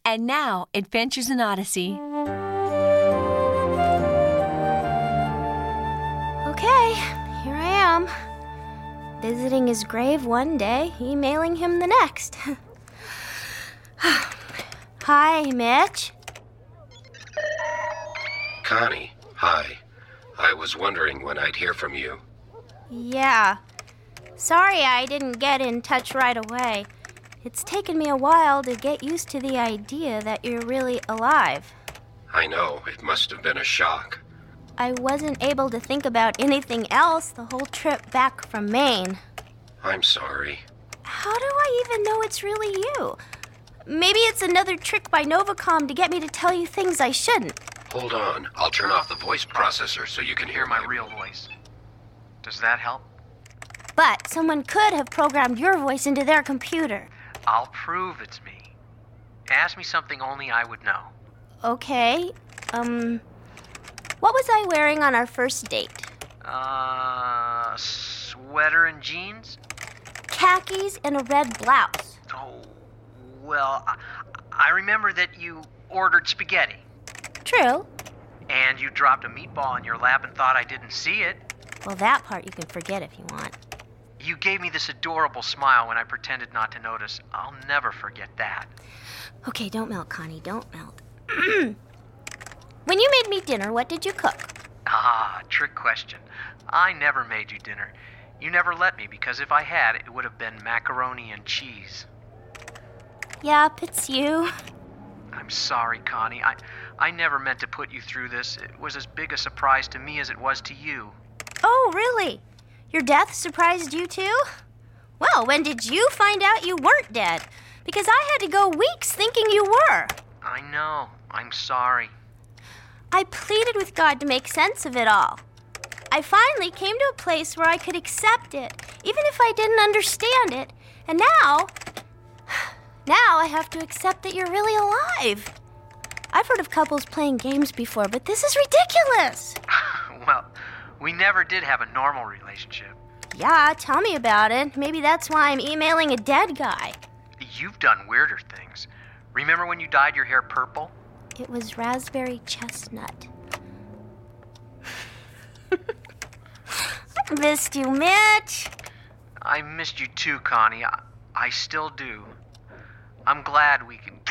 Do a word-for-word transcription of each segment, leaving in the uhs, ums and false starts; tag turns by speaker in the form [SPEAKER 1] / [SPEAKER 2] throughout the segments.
[SPEAKER 1] And now, Adventures in Odyssey.
[SPEAKER 2] Okay, here I am. Visiting his grave one day, emailing him the next. Hi, Mitch.
[SPEAKER 3] Connie, hi. I was wondering when I'd hear from you.
[SPEAKER 2] Yeah. Sorry I didn't get in touch right away. It's taken me a while to get used to the idea that you're really alive.
[SPEAKER 3] I know, it must have been a shock.
[SPEAKER 2] I wasn't able to think about anything else the whole trip back from Maine.
[SPEAKER 3] I'm sorry.
[SPEAKER 2] How do I even know it's really you? Maybe it's another trick by Novacom to get me to tell you things I shouldn't.
[SPEAKER 3] Hold on, I'll turn off the voice processor so you can hear
[SPEAKER 4] my
[SPEAKER 3] my
[SPEAKER 4] real voice. Does that help?
[SPEAKER 2] But someone could have programmed your voice into their computer.
[SPEAKER 4] I'll prove it's me. Ask me something only I would know.
[SPEAKER 2] Okay, um... what was I wearing on our first date?
[SPEAKER 4] Uh... Sweater and jeans?
[SPEAKER 2] Khakis and a red blouse.
[SPEAKER 4] Oh, well, I, I remember that you ordered spaghetti.
[SPEAKER 2] True.
[SPEAKER 4] And you dropped a meatball in your lap and thought I didn't see it.
[SPEAKER 2] Well, that part you can forget if you want.
[SPEAKER 4] You gave me this adorable smile when I pretended not to notice. I'll never forget that.
[SPEAKER 2] Okay, don't melt, Connie, don't melt. When you made me dinner, what did you cook?
[SPEAKER 4] Ah, trick question. I never made you dinner. You never let me, because if I had, it would have been macaroni and cheese.
[SPEAKER 2] Yep, it's you.
[SPEAKER 4] I'm sorry, Connie. I, I never meant to put you through this. It was as big a surprise to me as it was to you.
[SPEAKER 2] Oh, really? Your death surprised you too? Well, when did you find out you weren't dead? Because I had to go weeks thinking you were.
[SPEAKER 4] I know. I'm sorry.
[SPEAKER 2] I pleaded with God to make sense of it all. I finally came to a place where I could accept it, even if I didn't understand it. And now, now I have to accept that you're really alive. I've heard of couples playing games before, but this is ridiculous.
[SPEAKER 4] Well, we never did have a normal relationship.
[SPEAKER 2] Yeah, tell me about it. Maybe that's why I'm emailing a dead guy.
[SPEAKER 4] You've done weirder things. Remember when you dyed your hair purple?
[SPEAKER 2] It was raspberry chestnut. I missed you, Mitch.
[SPEAKER 4] I missed you too, Connie. I, I still do. I'm glad we can...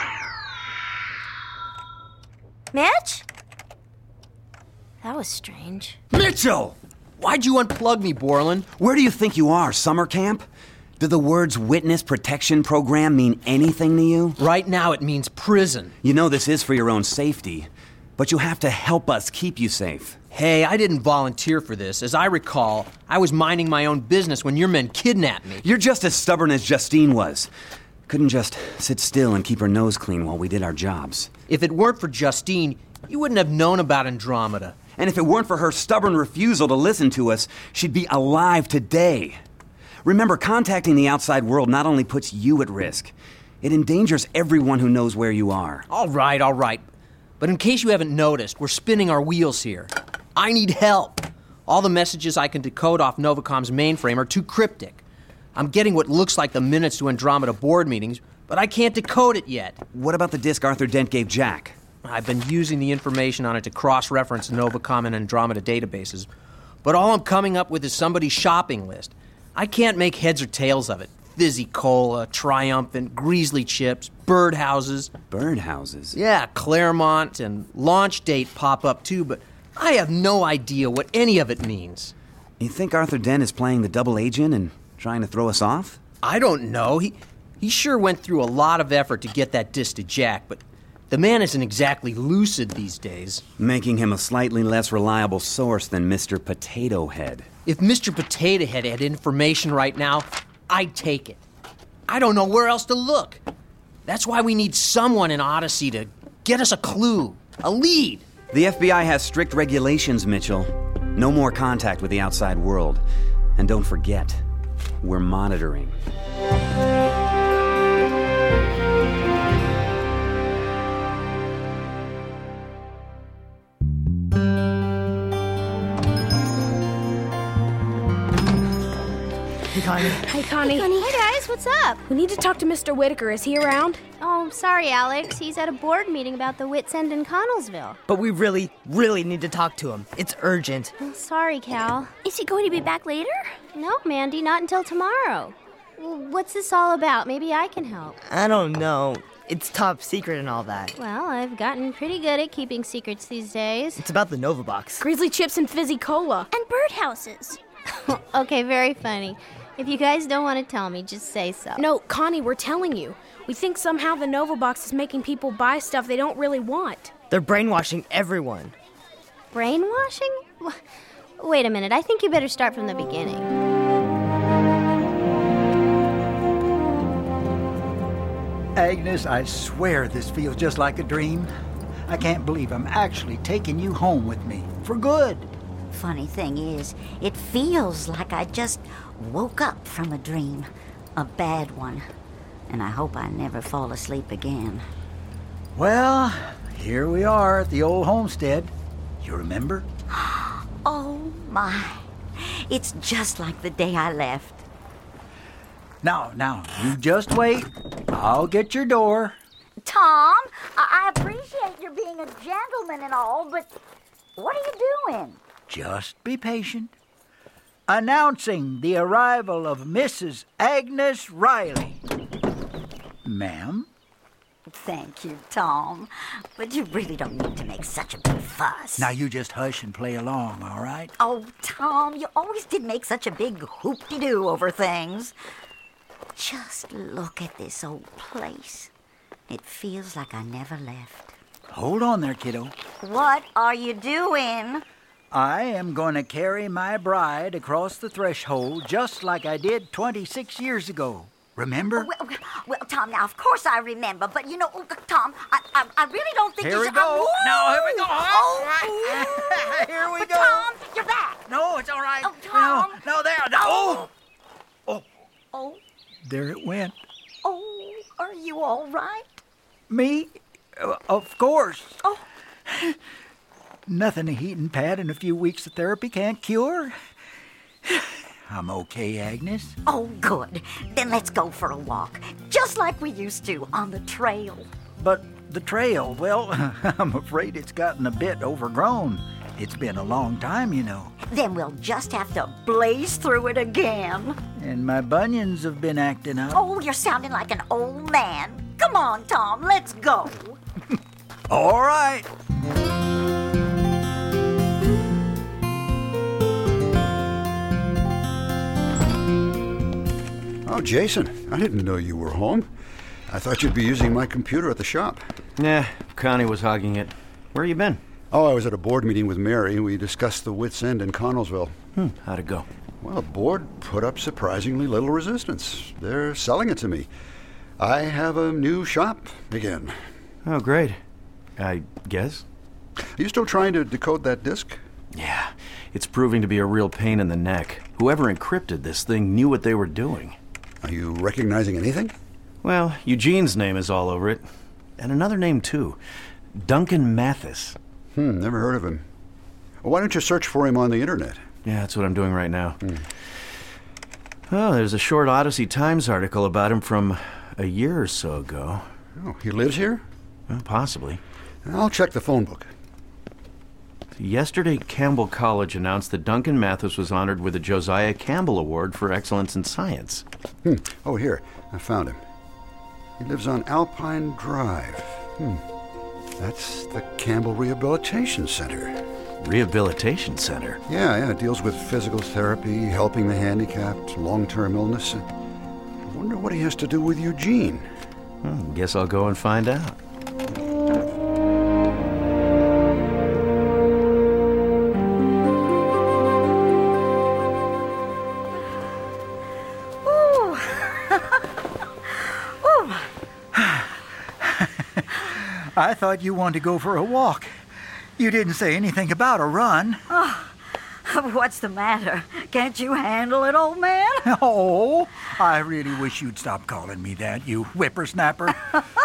[SPEAKER 2] Mitch? That was strange.
[SPEAKER 5] Mitchell! Why'd you unplug me, Borland?
[SPEAKER 6] Where do you think you are, summer camp? Do the words Witness Protection Program mean anything to you?
[SPEAKER 5] Right now it means prison.
[SPEAKER 6] You know this is for your own safety, but you have to help us keep you safe.
[SPEAKER 5] Hey, I didn't volunteer for this. As I recall, I was minding my own business when your men kidnapped me.
[SPEAKER 6] You're just as stubborn as Justine was. Couldn't just sit still and keep her nose clean while we did our jobs.
[SPEAKER 5] If it weren't for Justine, you wouldn't have known about Andromeda.
[SPEAKER 6] And if it weren't for her stubborn refusal to listen to us, she'd be alive today. Remember, contacting the outside world not only puts you at risk, it endangers everyone who knows where you are.
[SPEAKER 5] All right, all right. But in case you haven't noticed, we're spinning our wheels here. I need help. All the messages I can decode off Novacom's mainframe are too cryptic. I'm getting what looks like the minutes to Andromeda board meetings, but I can't decode it yet.
[SPEAKER 6] What about the disk Arthur Dent gave Jack?
[SPEAKER 5] I've been using the information on it to cross-reference Novacom and Andromeda databases, but all I'm coming up with is somebody's shopping list. I can't make heads or tails of it. Fizzy Cola, Triumphant, Greasley Chips, birdhouses.
[SPEAKER 6] Birdhouses?
[SPEAKER 5] Yeah, Claremont and launch date pop up too, but I have no idea what any of it means.
[SPEAKER 6] You think Arthur Dent is playing the double agent and trying to throw us off?
[SPEAKER 5] I don't know. He, he sure went through a lot of effort to get that disc to Jack, but the man isn't exactly lucid these days.
[SPEAKER 6] Making him a slightly less reliable source than Mister Potato Head.
[SPEAKER 5] If Mister Potato Head had information right now, I'd take it. I don't know where else to look. That's why we need someone in Odyssey to get us a clue, a lead.
[SPEAKER 6] The F B I has strict regulations, Mitchell. No more contact with the outside world. And don't forget, we're monitoring.
[SPEAKER 7] Connie.
[SPEAKER 2] Hi, Connie. Hey, Connie. Hey, guys, what's up?
[SPEAKER 7] We need to talk to Mister Whitaker. Is he around?
[SPEAKER 2] Oh, sorry, Alex. He's at a board meeting about the Wits End in Connellsville.
[SPEAKER 8] But we really, really need to talk to him. It's urgent.
[SPEAKER 2] Oh, sorry, Cal.
[SPEAKER 9] Is he going to be back later?
[SPEAKER 2] No, Mandy, not until tomorrow. Well, what's this all about? Maybe I can help.
[SPEAKER 8] I don't know. It's top secret and all that.
[SPEAKER 2] Well, I've gotten pretty good at keeping secrets these days.
[SPEAKER 8] It's about the Nova Box.
[SPEAKER 7] Grizzly chips and fizzy cola.
[SPEAKER 9] And birdhouses.
[SPEAKER 2] Okay, very funny. If you guys don't want to tell me, just say so.
[SPEAKER 7] No, Connie, we're telling you. We think somehow the Nova Box is making people buy stuff they don't really want.
[SPEAKER 8] They're brainwashing everyone.
[SPEAKER 2] Brainwashing? Wait a minute. I think you better start from the beginning.
[SPEAKER 10] Agnes, I swear this feels just like a dream. I can't believe I'm actually taking you home with me. For good.
[SPEAKER 9] Funny thing is, it feels like I just woke up from a dream. A bad one. And I hope I never fall asleep again.
[SPEAKER 10] Well, here we are at the old homestead. You remember?
[SPEAKER 9] Oh, my. It's just like the day I left.
[SPEAKER 10] Now, now, you just wait. I'll get your door.
[SPEAKER 9] Tom, I, I appreciate your being a gentleman and all, but what are you doing?
[SPEAKER 10] Just be patient. Announcing the arrival of Missus Agnes Riley. Ma'am?
[SPEAKER 9] Thank you, Tom. But you really don't need to make such a big fuss.
[SPEAKER 10] Now you just hush and play along, all right?
[SPEAKER 9] Oh, Tom, you always did make such a big hoop-de-doo over things. Just look at this old place. It feels like I never left.
[SPEAKER 10] Hold on there, kiddo.
[SPEAKER 9] What are you doing?
[SPEAKER 10] I am going to carry my bride across the threshold just like I did twenty-six years ago. Remember?
[SPEAKER 9] Well, well, Tom, now, of course I remember, but, you know, Tom, I, I, I really don't think
[SPEAKER 10] here
[SPEAKER 9] you
[SPEAKER 10] we
[SPEAKER 9] should...
[SPEAKER 10] go.
[SPEAKER 9] Oh,
[SPEAKER 10] now, here we go.
[SPEAKER 9] Oh,
[SPEAKER 10] here we
[SPEAKER 9] but
[SPEAKER 10] go.
[SPEAKER 9] Tom, you're back.
[SPEAKER 10] No, it's all right.
[SPEAKER 9] Oh, Tom.
[SPEAKER 10] No, no, there. No. Oh. Oh.
[SPEAKER 9] Oh.
[SPEAKER 10] There it went.
[SPEAKER 9] Oh, are you all right?
[SPEAKER 10] Me? Uh, of course.
[SPEAKER 9] Oh.
[SPEAKER 10] Nothing a heating pad and a few weeks of therapy can't cure. I'm okay, Agnes.
[SPEAKER 9] Oh, good. Then let's go for a walk, just like we used to on the trail.
[SPEAKER 10] But the trail, well, I'm afraid it's gotten a bit overgrown. It's been a long time, you know.
[SPEAKER 9] Then we'll just have to blaze through it again.
[SPEAKER 10] And my bunions have been acting up.
[SPEAKER 9] Oh, you're sounding like an old man. Come on, Tom, let's go.
[SPEAKER 10] All right.
[SPEAKER 11] Oh, Jason, I didn't know you were home. I thought you'd be using my computer at the shop.
[SPEAKER 12] Nah, Connie was hogging it. Where you been?
[SPEAKER 11] Oh, I was at a board meeting with Mary. We discussed the Wits End in Connellsville.
[SPEAKER 12] Hmm, how'd it go?
[SPEAKER 11] Well, the board put up surprisingly little resistance. They're selling it to me. I have a new shop again.
[SPEAKER 12] Oh, great. I guess.
[SPEAKER 11] Are you still trying to decode that disk?
[SPEAKER 12] Yeah, it's proving to be a real pain in the neck. Whoever encrypted this thing knew what they were doing.
[SPEAKER 11] Are you recognizing anything?
[SPEAKER 12] Well, Eugene's name is all over it. And another name, too. Duncan Mathis.
[SPEAKER 11] Hmm, never heard of him. Well, why don't you search for him on the internet?
[SPEAKER 12] Yeah, that's what I'm doing right now.
[SPEAKER 11] Hmm.
[SPEAKER 12] Oh, there's a short Odyssey Times article about him from a year or so ago.
[SPEAKER 11] Oh, he lives here?
[SPEAKER 12] Well, possibly.
[SPEAKER 11] I'll check the phone book.
[SPEAKER 12] Yesterday, Campbell College announced that Duncan Mathis was honored with the Josiah Campbell Award for Excellence in Science.
[SPEAKER 11] Hmm. Oh, here. I found him. He lives on Alpine Drive. Hmm. That's the Campbell Rehabilitation Center.
[SPEAKER 12] Rehabilitation Center?
[SPEAKER 11] Yeah, yeah. It deals with physical therapy, helping the handicapped, long-term illness. I wonder what he has to do with Eugene.
[SPEAKER 12] Well, guess I'll go and find out.
[SPEAKER 10] I thought you wanted to go for a walk. You didn't say anything about a run.
[SPEAKER 9] Oh, what's the matter? Can't you handle it, old man?
[SPEAKER 10] Oh, I really wish you'd stop calling me that, you whippersnapper.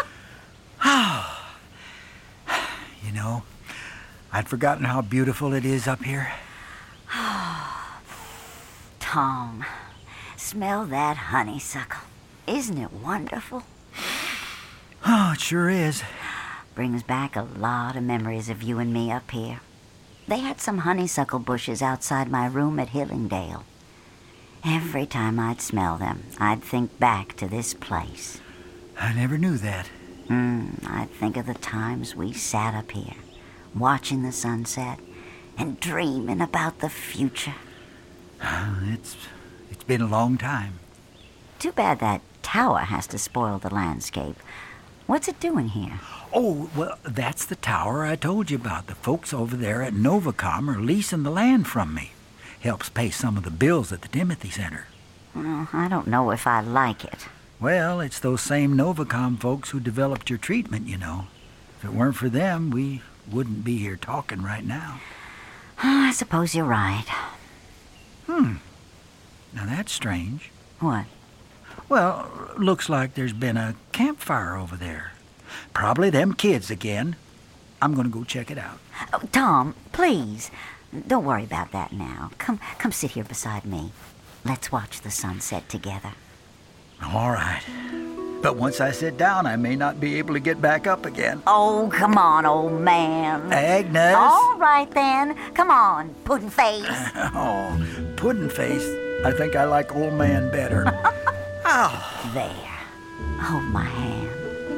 [SPEAKER 10] You know, I'd forgotten how beautiful it is up here.
[SPEAKER 9] Tom, Smell that honeysuckle. Isn't it wonderful?
[SPEAKER 10] Oh, it sure is.
[SPEAKER 9] Brings back a lot of memories of you and me up here. They had some honeysuckle bushes outside my room at Hillingdale. Every time I'd smell them, I'd think back to this place.
[SPEAKER 10] I never knew that.
[SPEAKER 9] Mm, I'd think of the times we sat up here, watching the sunset and dreaming about the future.
[SPEAKER 10] It's, it's been a long time.
[SPEAKER 9] Too bad that tower has to spoil the landscape. What's it doing here?
[SPEAKER 10] Oh, well, that's the tower I told you about. The folks over there at Novacom are leasing the land from me. Helps pay some of the bills at the Timothy Center.
[SPEAKER 9] Well, I don't know if I like it.
[SPEAKER 10] Well, it's those same Novacom folks who developed your treatment, you know. If it weren't for them, we wouldn't be here talking right now.
[SPEAKER 9] I suppose you're right.
[SPEAKER 10] Hmm. Now that's strange.
[SPEAKER 9] What?
[SPEAKER 10] Well, looks like there's been a campfire over there. Probably them kids again. I'm gonna go check it out.
[SPEAKER 9] Oh, Tom, please. Don't worry about that now. Come, come sit here beside me. Let's watch the sunset together.
[SPEAKER 10] All right. But once I sit down, I may not be able to get back up again.
[SPEAKER 9] Oh, come on, old man.
[SPEAKER 10] Agnes.
[SPEAKER 9] All right, then. Come on, puddin' face.
[SPEAKER 10] Oh, puddin' face. I think I like old man better.
[SPEAKER 9] Oh. There. Hold my hand.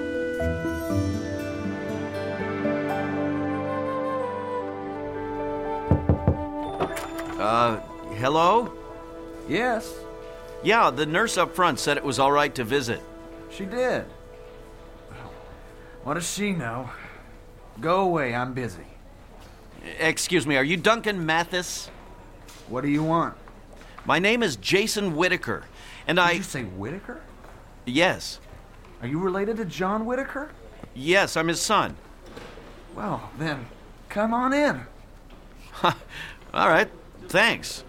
[SPEAKER 12] Uh, hello?
[SPEAKER 13] Yes.
[SPEAKER 12] Yeah, the nurse up front said it was all right to visit.
[SPEAKER 13] She did. What does she know? Go away, I'm busy.
[SPEAKER 12] Excuse me, are you Duncan Mathis?
[SPEAKER 13] What do you want?
[SPEAKER 12] My name is Jason Whitaker, and
[SPEAKER 13] Did
[SPEAKER 12] I...
[SPEAKER 13] Did you say Whitaker?
[SPEAKER 12] Yes.
[SPEAKER 13] Are you related to John Whitaker?
[SPEAKER 12] Yes, I'm his son.
[SPEAKER 13] Well, then, come on in.
[SPEAKER 12] All right, thanks.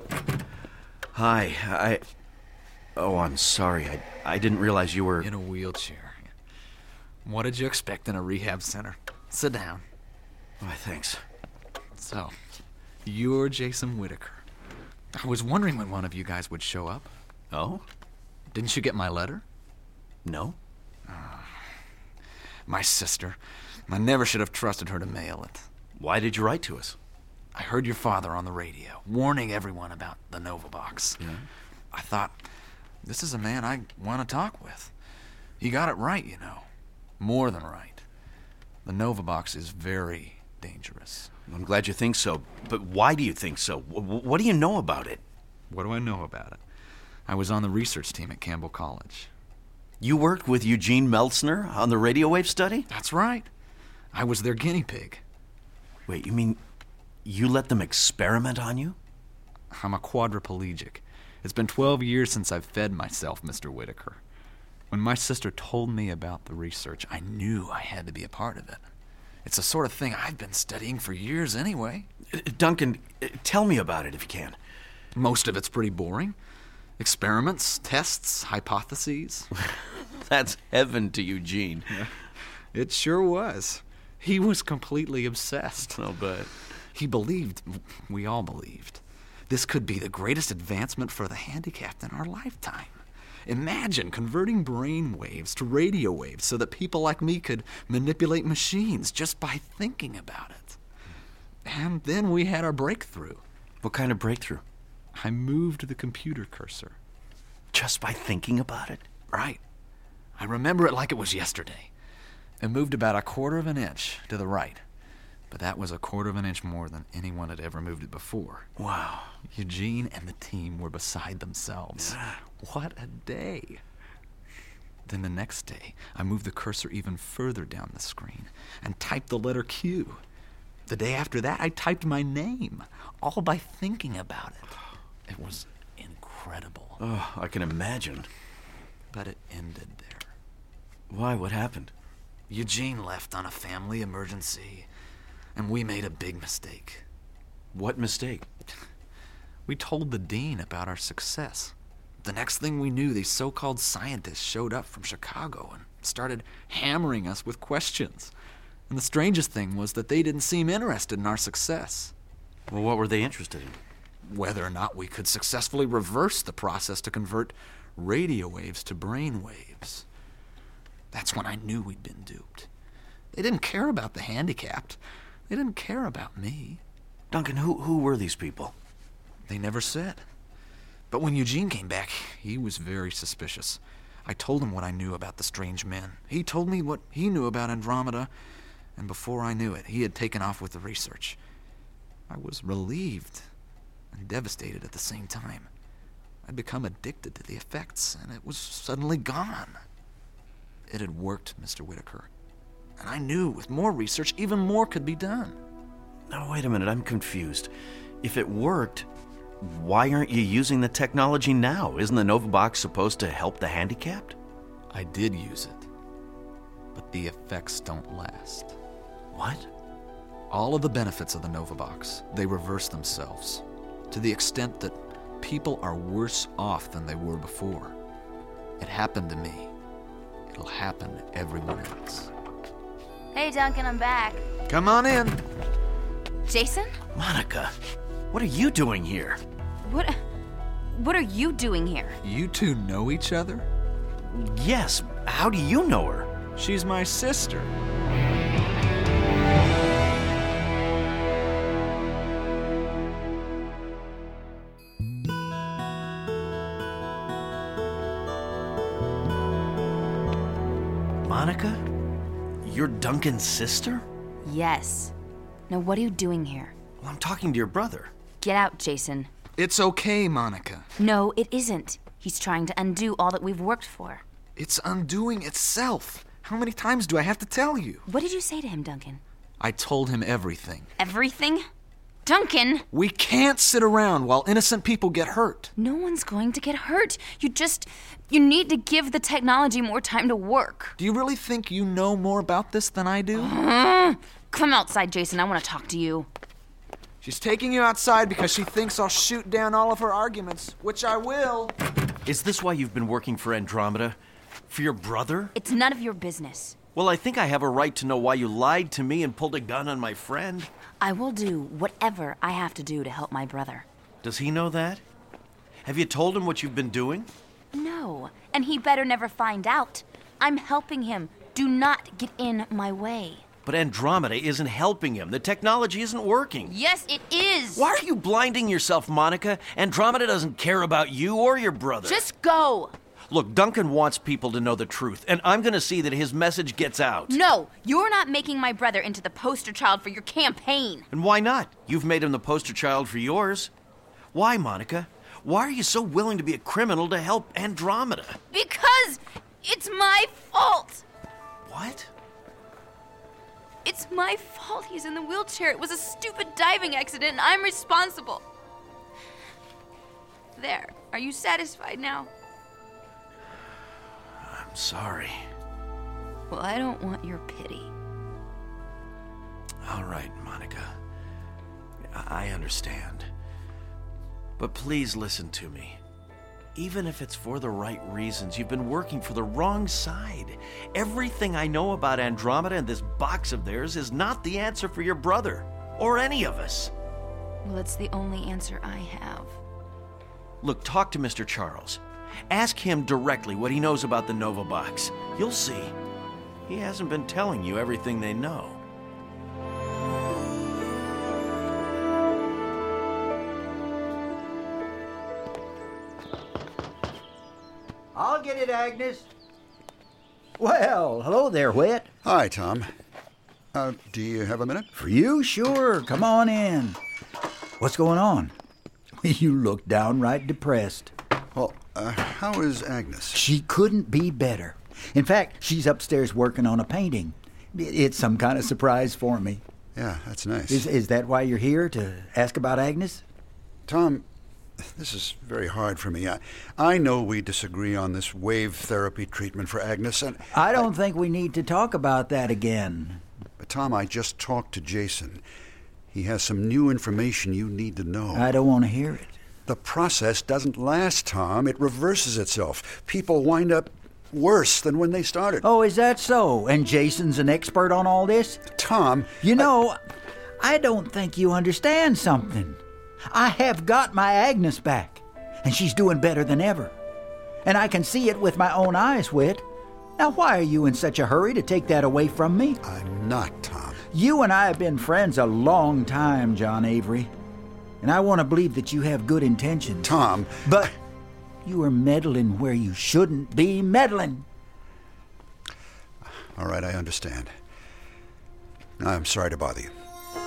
[SPEAKER 12] Hi, I... Oh, I'm sorry. I, I didn't realize you were...
[SPEAKER 13] In a wheelchair. What did you expect in a rehab center? Sit down.
[SPEAKER 12] Why, thanks.
[SPEAKER 13] So, you're Jason Whitaker. I was wondering when one of you guys would show up.
[SPEAKER 12] Oh?
[SPEAKER 13] Didn't you get my letter?
[SPEAKER 12] No.
[SPEAKER 13] Uh, my sister. I never should have trusted her to mail it.
[SPEAKER 12] Why did you write to us?
[SPEAKER 13] I heard your father on the radio, warning everyone about the Novavox.
[SPEAKER 12] Yeah?
[SPEAKER 13] I thought, this is a man I want to talk with. He got it right, you know. More than right. The Novavox is very dangerous.
[SPEAKER 12] I'm glad you think so, but why do you think so? W- what do you know about it?
[SPEAKER 13] What do I know about it? I was on the research team at Campbell College.
[SPEAKER 12] You worked with Eugene Meltzner on the radio wave study?
[SPEAKER 13] That's right. I was their guinea pig.
[SPEAKER 12] Wait, you mean you let them experiment on you?
[SPEAKER 13] I'm a quadriplegic. It's been twelve years since I've fed myself, Mister Whitaker. When my sister told me about the research, I knew I had to be a part of it. It's the sort of thing I've been studying for years anyway.
[SPEAKER 12] Duncan, tell me about it if you can.
[SPEAKER 13] Most of it's pretty boring. Experiments, tests, hypotheses.
[SPEAKER 12] That's heaven to Eugene.
[SPEAKER 13] Yeah, it sure was. He was completely obsessed.
[SPEAKER 12] I'll bet.
[SPEAKER 13] He believed, we all believed, this could be the greatest advancement for the handicapped in our lifetime. Imagine converting brain waves to radio waves so that people like me could manipulate machines just by thinking about it. And then we had our breakthrough.
[SPEAKER 12] What kind of breakthrough?
[SPEAKER 13] I moved the computer cursor.
[SPEAKER 12] Just by thinking about it?
[SPEAKER 13] Right. I remember it like it was yesterday. It moved about a quarter of an inch to the right. But that was a quarter of an inch more than anyone had ever moved it before.
[SPEAKER 12] Wow.
[SPEAKER 13] Eugene and the team were beside themselves.
[SPEAKER 12] Yeah.
[SPEAKER 13] What a day. Then the next day, I moved the cursor even further down the screen and typed the letter Q. The day after that, I typed my name, all by thinking about it. It was incredible.
[SPEAKER 12] Oh, I can imagine.
[SPEAKER 13] But it ended there.
[SPEAKER 12] Why? What happened?
[SPEAKER 13] Eugene left on a family emergency, and we made a big mistake.
[SPEAKER 12] What mistake?
[SPEAKER 13] We told the dean about our success. The next thing we knew, these so-called scientists showed up from Chicago and started hammering us with questions. And the strangest thing was that they didn't seem interested in our success.
[SPEAKER 12] Well, what were they interested in?
[SPEAKER 13] whether or not we could successfully reverse the process to convert radio waves to brain waves. That's when I knew we'd been duped. They didn't care about the handicapped. They didn't care about me.
[SPEAKER 12] Duncan, who, who were these people?
[SPEAKER 13] They never said. But when Eugene came back, he was very suspicious. I told him what I knew about the strange men. He told me what he knew about Andromeda, and before I knew it, he had taken off with the research. I was relieved and devastated at the same time. I'd become addicted to the effects, and it was suddenly gone. It had worked, Mister Whitaker. And I knew with more research, even more could be done.
[SPEAKER 12] Now, wait a minute, I'm confused. If it worked, why aren't you using the technology now? Isn't the Novabox supposed to help the handicapped?
[SPEAKER 13] I did use it, but the effects don't last.
[SPEAKER 12] What?
[SPEAKER 13] All of the benefits of the Novabox, they reverse themselves, to the extent that people are worse off than they were before. It happened to me. It'll happen to everyone else.
[SPEAKER 14] Hey, Duncan, I'm back.
[SPEAKER 13] Come on in.
[SPEAKER 14] Jason?
[SPEAKER 12] Monica, what are you doing here?
[SPEAKER 14] What... What are you doing here?
[SPEAKER 13] You two know each other?
[SPEAKER 12] Yes. How do you know her?
[SPEAKER 13] She's my sister.
[SPEAKER 12] Monica? You're Duncan's sister?
[SPEAKER 14] Yes. Now, what are you doing here?
[SPEAKER 12] Well, I'm talking to your brother.
[SPEAKER 14] Get out, Jason.
[SPEAKER 13] It's okay, Monica.
[SPEAKER 14] No, it isn't. He's trying to undo all that we've worked for.
[SPEAKER 13] It's undoing itself. How many times do I have to tell you?
[SPEAKER 14] What did you say to him, Duncan?
[SPEAKER 13] I told him everything.
[SPEAKER 14] Everything? Duncan!
[SPEAKER 13] We can't sit around while innocent people get hurt.
[SPEAKER 14] No one's going to get hurt. You just... You need to give the technology more time to work.
[SPEAKER 13] Do you really think you know more about this than I do?
[SPEAKER 14] Uh, come outside, Jason. I want to talk to you.
[SPEAKER 13] She's taking you outside because she thinks I'll shoot down all of her arguments, which I will.
[SPEAKER 12] Is this why you've been working for Andromeda? For your brother?
[SPEAKER 14] It's none of your business.
[SPEAKER 12] Well, I think I have a right to know why you lied to me and pulled a gun on my friend.
[SPEAKER 14] I will do whatever I have to do to help my brother.
[SPEAKER 12] Does he know that? Have you told him what you've been doing?
[SPEAKER 14] No, and he better never find out. I'm helping him. Do not get in my way.
[SPEAKER 12] But Andromeda isn't helping him. The technology isn't working.
[SPEAKER 14] Yes, it is.
[SPEAKER 12] Why are you blinding yourself, Monica? Andromeda doesn't care about you or your brother.
[SPEAKER 14] Just go.
[SPEAKER 12] Look, Duncan wants people to know the truth, and I'm going to see that his message gets out.
[SPEAKER 14] No, you're not making my brother into the poster child for your campaign.
[SPEAKER 12] And why not? You've made him the poster child for yours. Why, Monica? Why are you so willing to be a criminal to help Andromeda?
[SPEAKER 14] Because it's my fault.
[SPEAKER 12] What?
[SPEAKER 14] It's my fault he's in the wheelchair. It was a stupid diving accident, and I'm responsible. There. Are you satisfied now?
[SPEAKER 12] I'm sorry.
[SPEAKER 14] Well, I don't want your pity.
[SPEAKER 12] All right, Monica. I understand. But please listen to me. Even if it's for the right reasons, you've been working for the wrong side. Everything I know about Andromeda and this box of theirs is not the answer for your brother, or any of us.
[SPEAKER 14] Well, it's the only answer I have.
[SPEAKER 12] Look, talk to Mister Charles. Ask him directly what he knows about the Novabox. You'll see. He hasn't been telling you everything they know.
[SPEAKER 15] I'll get it, Agnes. Well, hello there, Whit.
[SPEAKER 11] Hi, Tom. Uh, do you have a minute?
[SPEAKER 15] For you, sure. Come on in. What's going on? You look downright depressed.
[SPEAKER 11] Well, uh, how is Agnes?
[SPEAKER 15] She couldn't be better. In fact, she's upstairs working on a painting. It's some kind of surprise for me.
[SPEAKER 11] Yeah, that's nice.
[SPEAKER 15] Is, is that why you're here, to ask about Agnes?
[SPEAKER 11] Tom, this is very hard for me. I, I know we disagree on this wave therapy treatment for Agnes, and...
[SPEAKER 15] I don't I, think we need to talk about that again.
[SPEAKER 11] But Tom, I just talked to Jason. He has some new information you need to know.
[SPEAKER 15] I don't want to hear it.
[SPEAKER 11] The process doesn't last, Tom. It reverses itself. People wind up worse than when they started.
[SPEAKER 15] Oh, is that so? And Jason's an expert on all this?
[SPEAKER 11] Tom...
[SPEAKER 15] You know, I, I don't think you understand something. I have got my Agnes back, and she's doing better than ever. And I can see it with my own eyes, Whit. Now, why are you in such a hurry to take that away from me?
[SPEAKER 11] I'm not, Tom.
[SPEAKER 15] You and I have been friends a long time, John Avery. And I want to believe that you have good intentions.
[SPEAKER 11] Tom.
[SPEAKER 15] But you are meddling where you shouldn't be meddling.
[SPEAKER 11] All right, I understand. I'm sorry to bother you.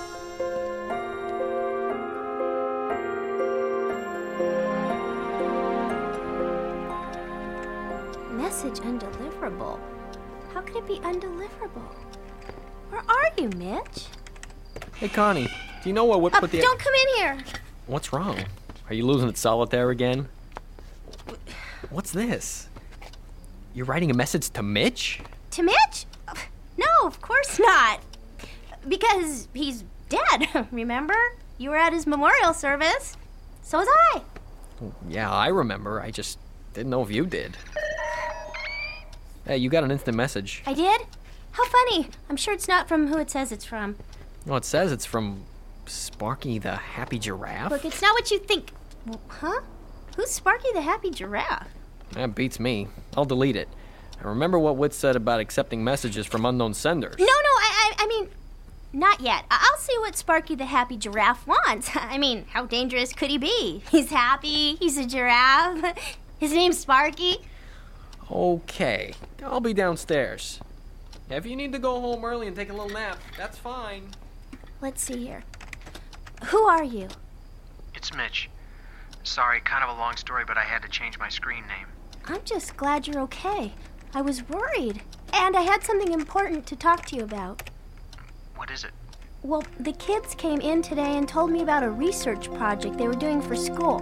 [SPEAKER 2] Message undeliverable. How could it be undeliverable? Where are you, Mitch?
[SPEAKER 16] Hey, Connie, do you know what would
[SPEAKER 2] Uh,
[SPEAKER 16] put the...
[SPEAKER 2] don't come in here!
[SPEAKER 16] What's wrong? Are you losing at solitaire again? What's this? You're writing a message to Mitch?
[SPEAKER 2] To Mitch? No, of course not. Because he's dead, remember? You were at his memorial service. So was I.
[SPEAKER 16] Yeah, I remember. I just didn't know if you did. Hey, you got an instant message.
[SPEAKER 2] I did? How funny. I'm sure it's not from who it says it's from.
[SPEAKER 16] Well, it says it's from Sparky the Happy Giraffe.
[SPEAKER 2] Look, it's not what you think. Huh? Who's Sparky the Happy Giraffe?
[SPEAKER 16] That beats me. I'll delete it. And remember what Whit said about accepting messages from unknown senders.
[SPEAKER 2] No, no, I, I, I mean, not yet. I- I'll see what Sparky the Happy Giraffe wants. I mean, how dangerous could he be? He's happy. He's a giraffe. His name's Sparky.
[SPEAKER 16] Okay, I'll be downstairs. If you need to go home early and take a little nap, that's fine.
[SPEAKER 2] Let's see here. Who are you?
[SPEAKER 4] It's Mitch. Sorry, kind of a long story, but I had to change my screen name.
[SPEAKER 2] I'm just glad you're okay. I was worried. And I had something important to talk to you about.
[SPEAKER 4] What is it?
[SPEAKER 2] Well, the kids came in today and told me about a research project they were doing for school.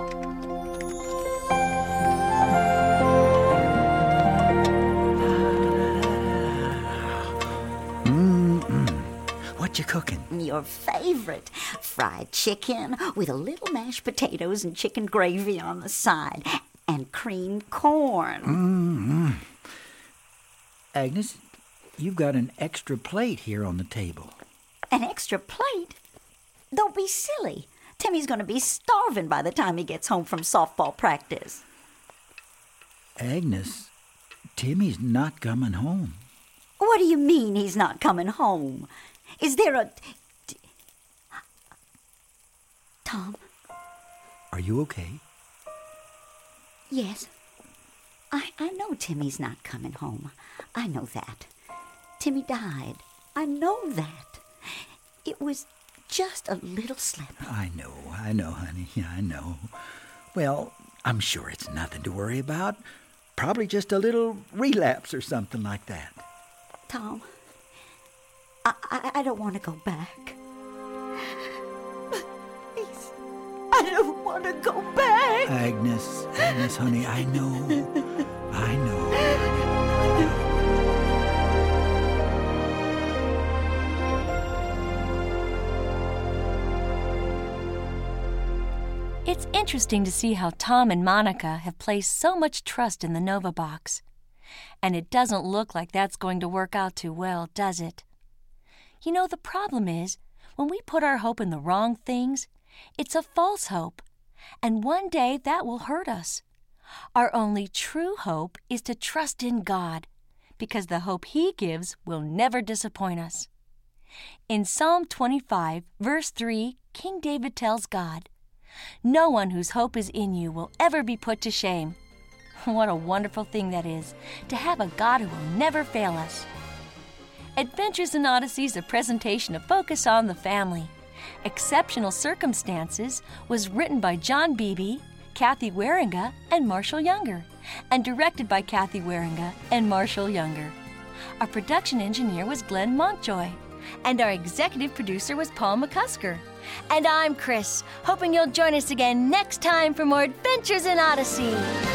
[SPEAKER 15] What you cooking?
[SPEAKER 9] Your favorite. Fried chicken with a little mashed potatoes and chicken gravy on the side. And creamed corn.
[SPEAKER 15] Mm-hmm. Agnes, you've got an extra plate here on the table.
[SPEAKER 9] An extra plate? Don't be silly. Timmy's going to be starving by the time he gets home from softball practice.
[SPEAKER 15] Agnes, Timmy's not coming home.
[SPEAKER 9] What do you mean he's not coming home? Is there a... Tom?
[SPEAKER 15] Are you okay?
[SPEAKER 9] Yes. I, I know Timmy's not coming home. I know that. Timmy died. I know that. It was just a little slip.
[SPEAKER 15] I know, I know, honey. I know. Well, I'm sure it's nothing to worry about. Probably just a little relapse or something like that.
[SPEAKER 9] Tom, I, I, I don't want to go back. Please, I don't want to go back.
[SPEAKER 15] Agnes, Agnes, honey, I know. I know.
[SPEAKER 1] It's interesting to see how Tom and Monica have placed so much trust in the Nova box. And it doesn't look like that's going to work out too well, does it? You know, the problem is, when we put our hope in the wrong things, it's a false hope. And one day that will hurt us. Our only true hope is to trust in God, because the hope He gives will never disappoint us. In Psalm twenty-five, verse three, King David tells God, "No one whose hope is in you will ever be put to shame." What a wonderful thing that is, to have a God who will never fail us. Adventures in Odyssey is a presentation of Focus on the Family. Exceptional Circumstances was written by John Beebe, Kathy Waringa, and Marshall Younger, and directed by Kathy Waringa and Marshall Younger. Our production engineer was Glenn Montjoy, and our executive producer was Paul McCusker. And I'm Chris, hoping you'll join us again next time for more Adventures in Odyssey.